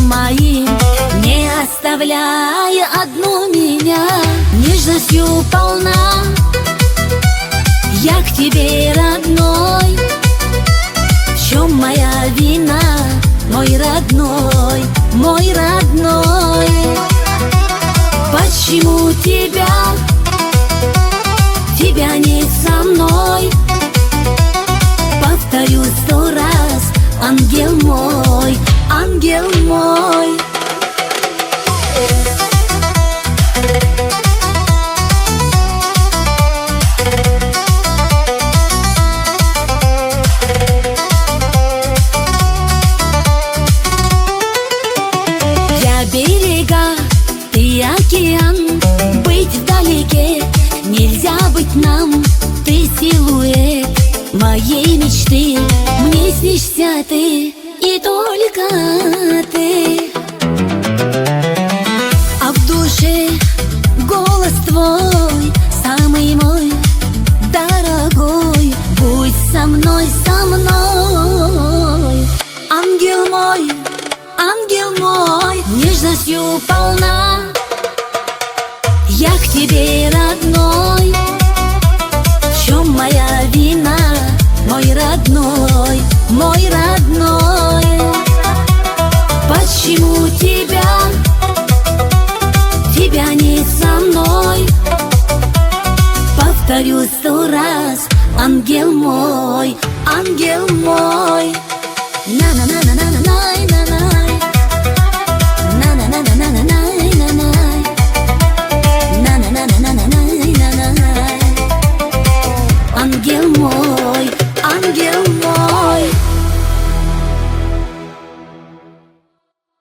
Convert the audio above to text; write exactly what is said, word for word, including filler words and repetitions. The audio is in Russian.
моим, не оставляя одну меня. Нежностью полна я к тебе, родной. В чем моя вина, мой родной, мой родной? Почему тебя, тебя нет со мной? Повторю сто раз, ангел мой, ангел мой. Я берега, ты океан, быть вдалеке нельзя быть нам. Ты силуэт моей мечты, мне снишься ты и только ты. А в душе голос твой, самый мой дорогой. Будь со мной, со мной, ангел мой, ангел мой. Нежностью полна я к тебе, родной. В чем моя вина, мой родной, мой родной? Почему тебя, тебя нет со мной? Повторю сто раз, ангел мой, ангел мой.